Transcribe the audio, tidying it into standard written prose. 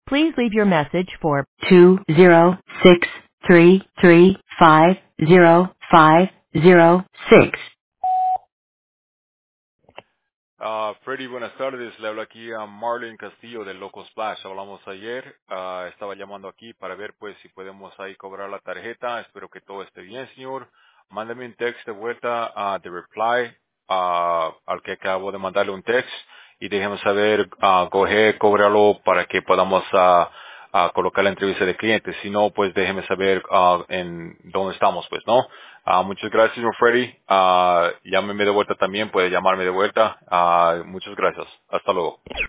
Please leave your message for 20633505006. Freddy, buenas tardes. Le habla aquí a Marlon Castillo del Loco Splash. Hablamos ayer. Estaba llamando aquí para ver pues si podemos ahí cobrar la tarjeta. Espero que todo esté bien, señor. Mándame un text de vuelta de reply al que acabo de mandarle un text y déjeme saber, coger, cóbralo para que podamos colocar la entrevista de clientes. Si no, pues déjeme saber en dónde estamos, pues, ¿no? Muchas gracias, señor Freddy. Llámeme de vuelta también, puede llamarme de vuelta. Muchas gracias. Hasta luego.